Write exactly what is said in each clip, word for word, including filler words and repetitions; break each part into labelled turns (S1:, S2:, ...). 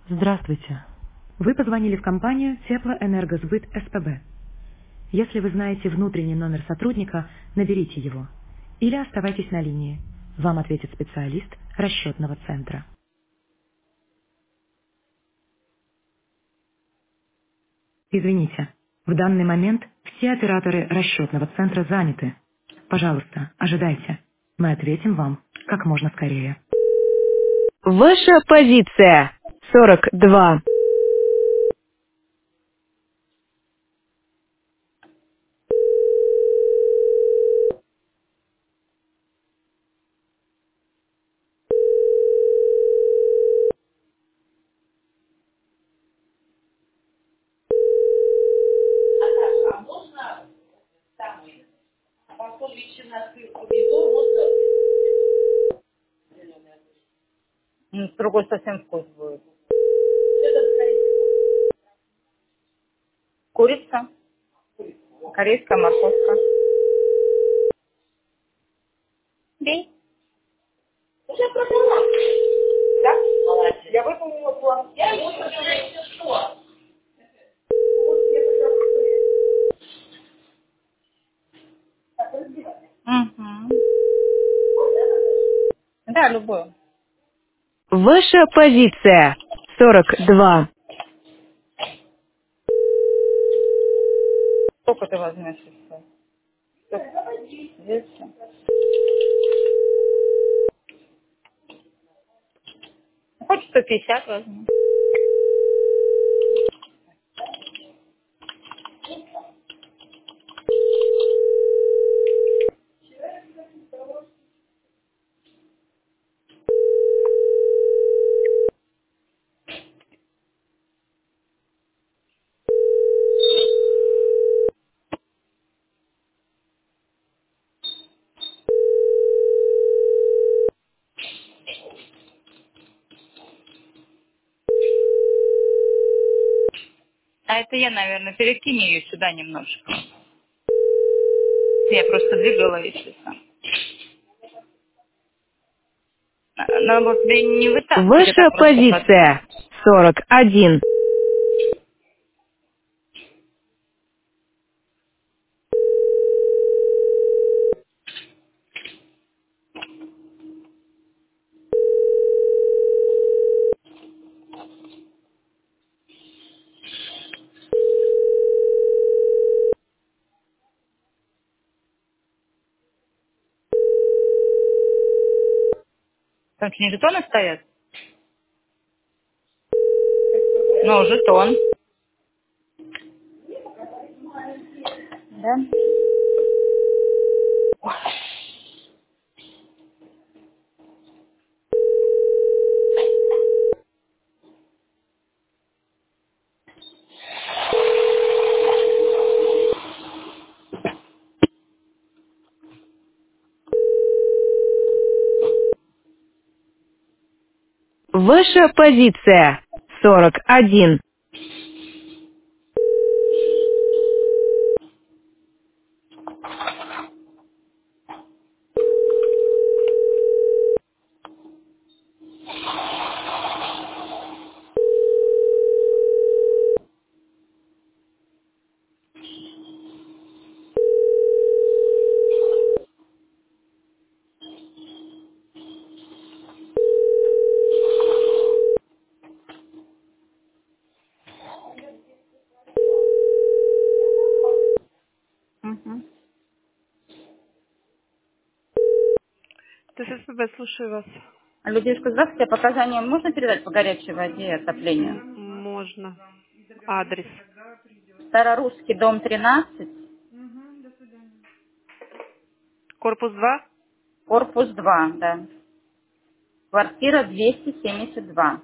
S1: Здравствуйте. Вы позвонили в компанию Теплоэнергосбыт СПБ. Если вы знаете внутренний номер сотрудника, наберите его. Или оставайтесь на линии. Вам ответит специалист расчетного центра. Извините, в данный момент все операторы расчетного центра заняты. Пожалуйста, ожидайте. Мы ответим вам как можно скорее.
S2: Ваша позиция. сорок два.
S3: М, С другой совсем вкус будет. Курица, корейская морковка. Бей. Да? Я выполнила план. Мгм. Да, любую.
S2: Ваша позиция. сорок два.
S3: Сколько ты возьмешь еще? двести. Хоть сто пятьдесят возьму. А это я, наверное, перекинь ее сюда немножко. Я просто двигала, если что. А, надо было тебе не вытаскивать, а
S2: Ваша
S3: так просто подвинуть.
S2: позиция. сорок один.
S3: Там что, не жетоны стоят? Ну, жетон. Да?
S2: Ваша позиция. сорок один.
S3: Угу.
S4: Т С С П Б, слушаю вас.
S3: Людишка, здравствуйте. Показания можно передать по горячей воде и отоплению?
S4: М, Можно. Адрес.
S3: Старорусский, дом тринадцать,
S4: Корпус два?
S3: корпус два, да. Квартира двести семьдесят два.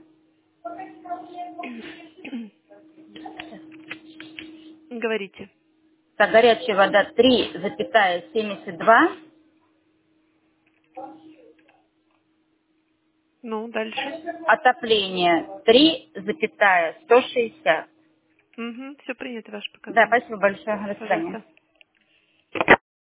S4: Говорите.
S3: Так, горячая вода три семьдесят два.
S4: Ну, дальше.
S3: Отопление три сто шестьдесят.
S4: Угу, все принято, ваши
S3: Да,
S4: показания.
S3: спасибо большое. До свидания.
S4: Пожалуйста.